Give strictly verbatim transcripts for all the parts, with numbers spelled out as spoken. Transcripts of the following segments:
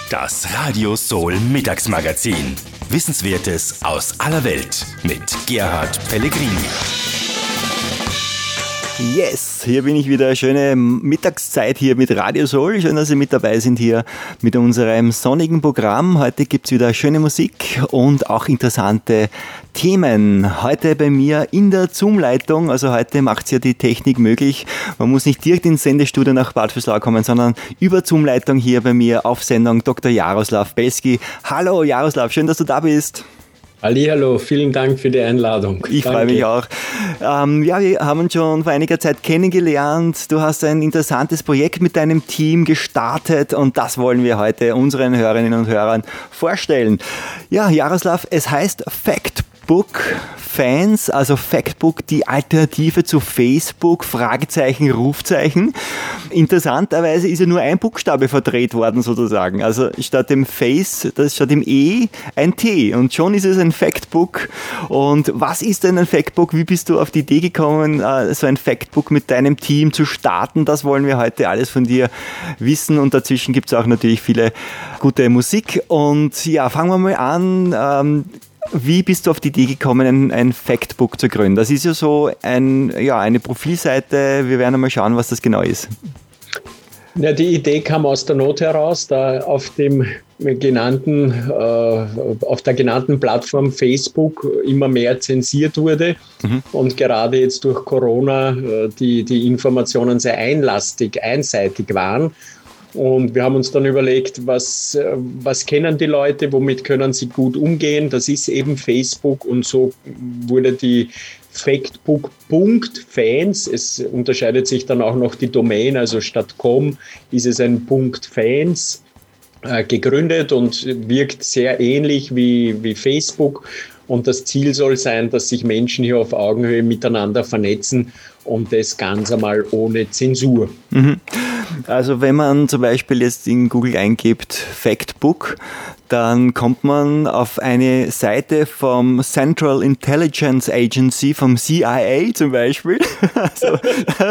Das Radio Soul Mittagsmagazin. Wissenswertes aus aller Welt mit Gerhard Pellegrini. Yes, hier bin ich wieder. Schöne Mittagszeit hier mit Radio Soul. Schön, dass Sie mit dabei sind hier mit unserem sonnigen Programm. Heute gibt's wieder schöne Musik und auch interessante Themen. Heute bei mir in der Zoom-Leitung, also heute macht's ja die Technik möglich. Man muss nicht direkt ins Sendestudio nach Bad Vöslau kommen, sondern über Zoom-Leitung hier bei mir auf Sendung Doktor Jaroslav Belski. Hallo Jaroslav, schön, dass du da bist. Hallihallo, vielen Dank für die Einladung. Ich freue mich auch. Ähm, ja, wir haben uns schon vor einiger Zeit kennengelernt. Du hast ein interessantes Projekt mit deinem Team gestartet und das wollen wir heute unseren Hörerinnen und Hörern vorstellen. Ja, Jaroslav, es heißt Factbook Fans, also Factbook, die Alternative zu Facebook, Fragezeichen, Rufzeichen. Interessanterweise ist ja nur ein Buchstabe verdreht worden sozusagen. Also statt dem Face, das statt dem E, ein T und schon ist es ein Factbook. Und was ist denn ein Factbook? Wie bist du auf die Idee gekommen, so ein Factbook mit deinem Team zu starten? Das wollen wir heute alles von dir wissen und dazwischen gibt es auch natürlich viele gute Musik. Und ja, fangen wir mal an. Ähm, Wie bist du auf die Idee gekommen, ein, ein Factbook zu gründen? Das ist ja so ein, ja, eine Profilseite. Wir werden einmal schauen, was das genau ist. Ja, die Idee kam aus der Not heraus, da auf dem genannten, äh, auf der genannten Plattform Facebook immer mehr zensiert wurde mhm. und gerade jetzt durch Corona äh, die, die Informationen sehr einlastig, einseitig waren. Und wir haben uns dann überlegt, was, was kennen die Leute, womit können sie gut umgehen. Das ist eben Facebook und so wurde die Factbook.fans, es unterscheidet sich dann auch noch die Domain, also statt .com ist es ein .fans äh, gegründet und wirkt sehr ähnlich wie, wie Facebook. Und das Ziel soll sein, dass sich Menschen hier auf Augenhöhe miteinander vernetzen und das ganz einmal ohne Zensur. Mhm. Also wenn man zum Beispiel jetzt in Google eingibt Factbook, dann kommt man auf eine Seite vom Central Intelligence Agency, vom C I A zum Beispiel. Also,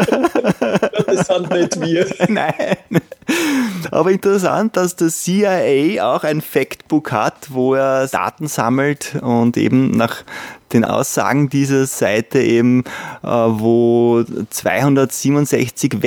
das sind nicht wir. Nein. Aber interessant, dass der C I A auch ein Factbook hat, wo er Daten sammelt und eben nach den Aussagen dieser Seite eben, äh, wo zweihundertsiebenundsechzig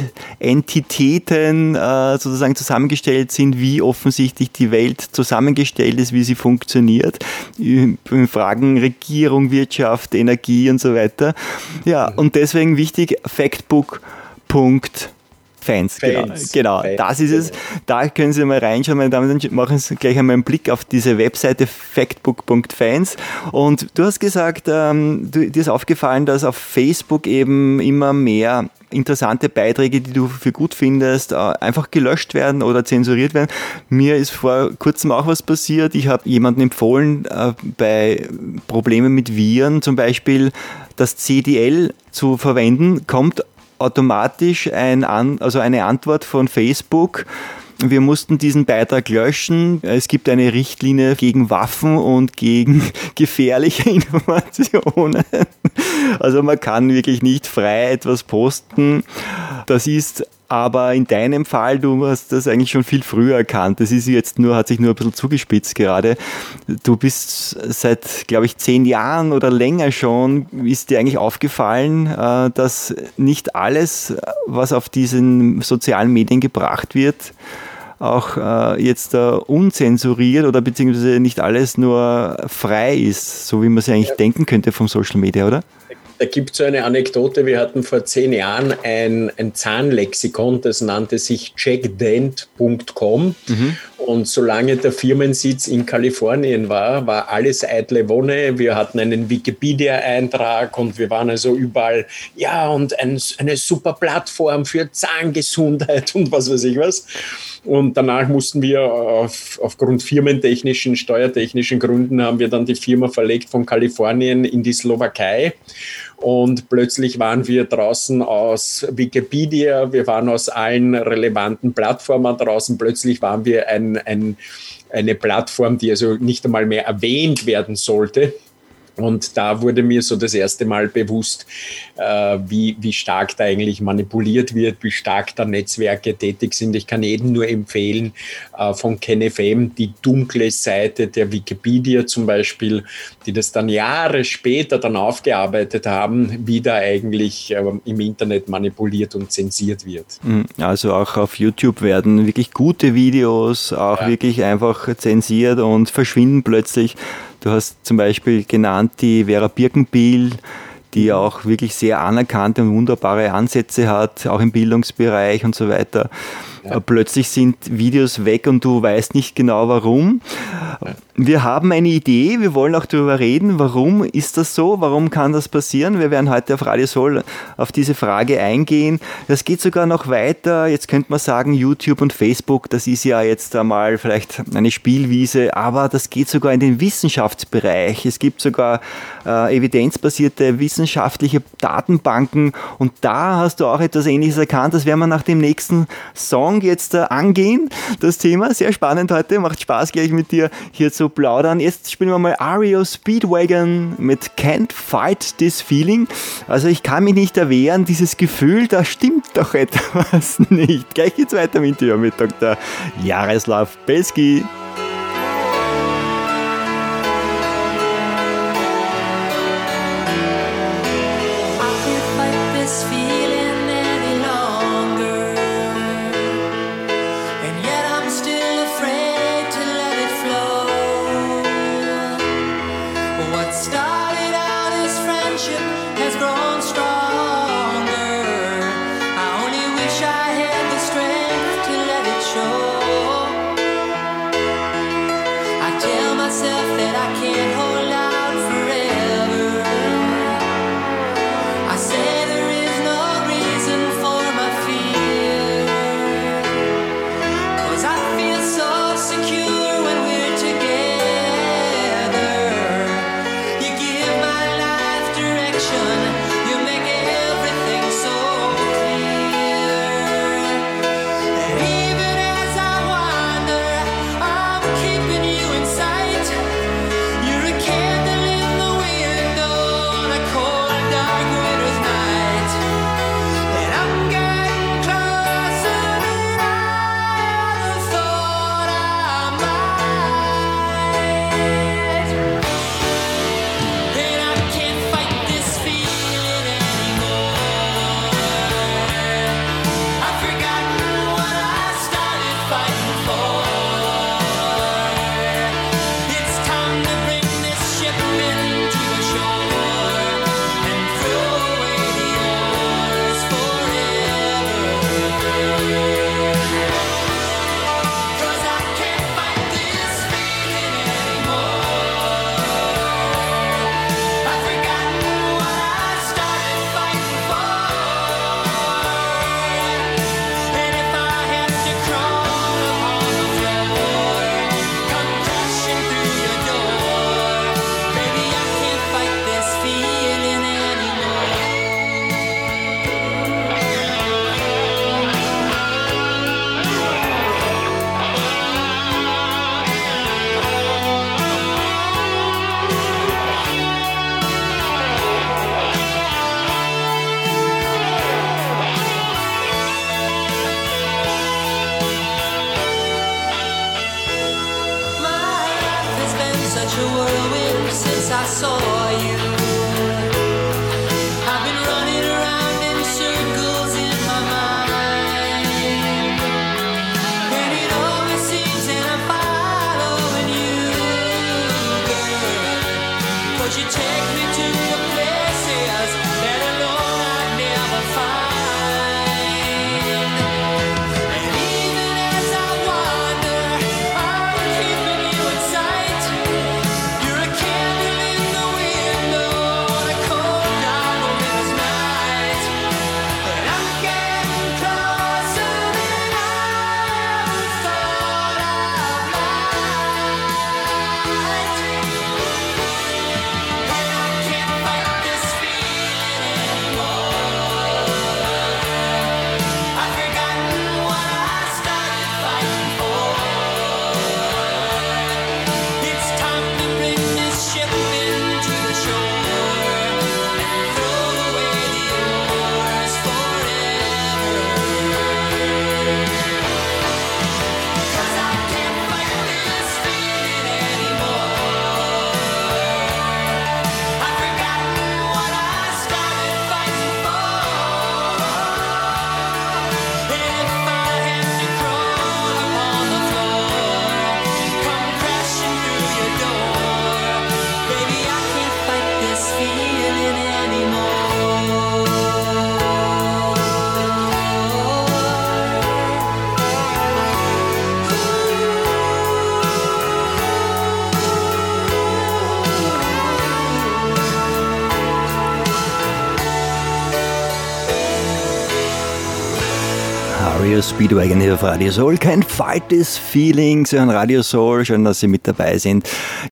Weltentitäten äh, sozusagen zusammengestellt sind, wie offensichtlich die Welt zusammengestellt ist, wie sie funktioniert, in Fragen Regierung, Wirtschaft, Energie und so weiter. Ja, und deswegen wichtig, Factbook.fans. Fans, genau, Fans. genau, Fans, das ist es. Da können Sie mal reinschauen, meine Damen und Herren, machen Sie gleich einmal einen Blick auf diese Webseite factbook.fans. Und du hast gesagt, ähm, du, dir ist aufgefallen, dass auf Facebook eben immer mehr interessante Beiträge, die du für gut findest, einfach gelöscht werden oder zensuriert werden. Mir ist vor kurzem auch was passiert. Ich habe jemanden empfohlen, bei Problemen mit Viren zum Beispiel das C D L zu verwenden, kommt automatisch ein An- also eine Antwort von Facebook. Wir mussten diesen Beitrag löschen. Es gibt eine Richtlinie gegen Waffen und gegen gefährliche Informationen. Also man kann wirklich nicht frei etwas posten. Das ist aber in deinem Fall, du hast das eigentlich schon viel früher erkannt. Das ist jetzt nur, hat sich nur ein bisschen zugespitzt gerade. Du bist seit, glaube ich, zehn Jahren oder länger schon, ist dir eigentlich aufgefallen, dass nicht alles, was auf diesen sozialen Medien gebracht wird, auch jetzt unzensuriert oder beziehungsweise nicht alles nur frei ist, so wie man sich eigentlich ja. denken könnte vom Social Media, oder? Da gibt es so eine Anekdote, wir hatten vor zehn Jahren ein, ein Zahnlexikon, das nannte sich check dent punkt com mhm. und solange der Firmensitz in Kalifornien war, war alles eitle Wonne. Wir hatten einen Wikipedia-Eintrag und wir waren also überall, ja und ein, eine super Plattform für Zahngesundheit und was weiß ich was. Und danach mussten wir auf, aufgrund firmentechnischen, steuertechnischen Gründen haben wir dann die Firma verlegt von Kalifornien in die Slowakei. Und plötzlich waren wir draußen aus Wikipedia, wir waren aus allen relevanten Plattformen draußen. Plötzlich waren wir ein, ein, eine Plattform, die also nicht einmal mehr erwähnt werden sollte. Und da wurde mir so das erste Mal bewusst, äh, wie, wie stark da eigentlich manipuliert wird, wie stark da Netzwerke tätig sind. Ich kann jedem nur empfehlen, äh, von KenFM die dunkle Seite der Wikipedia zum Beispiel, die das dann Jahre später dann aufgearbeitet haben, wie da eigentlich äh, im Internet manipuliert und zensiert wird. Also auch auf YouTube werden wirklich gute Videos auch ja. wirklich einfach zensiert und verschwinden plötzlich. Du hast zum Beispiel genannt die Vera Birkenbiel, die auch wirklich sehr anerkannte und wunderbare Ansätze hat, auch im Bildungsbereich und so weiter. Ja. Plötzlich sind Videos weg und du weißt nicht genau warum. Ja. Wir haben eine Idee, wir wollen auch darüber reden, warum ist das so, warum kann das passieren? Wir werden heute auf Radio Soul auf diese Frage eingehen. Das geht sogar noch weiter, jetzt könnte man sagen, YouTube und Facebook, das ist ja jetzt einmal vielleicht eine Spielwiese, aber das geht sogar in den Wissenschaftsbereich. Es gibt sogar äh, evidenzbasierte wissenschaftliche Datenbanken und da hast du auch etwas Ähnliches erkannt, das werden wir nach dem nächsten Song jetzt äh, angehen. Das Thema, sehr spannend heute, macht Spaß gleich mit dir hier zu plaudern. Jetzt spielen wir mal R E O Speedwagon mit Can't Fight This Feeling. Also ich kann mich nicht erwehren, dieses Gefühl, da stimmt doch etwas nicht. Gleich geht's weiter im Interview mit Doktor Jaroslav Belsky. You're a candle in the window. Radio Speedwagon hier auf Radio Soul. Kein falsches Feeling, Sie hören Radio Soul. Schön, dass Sie mit dabei sind.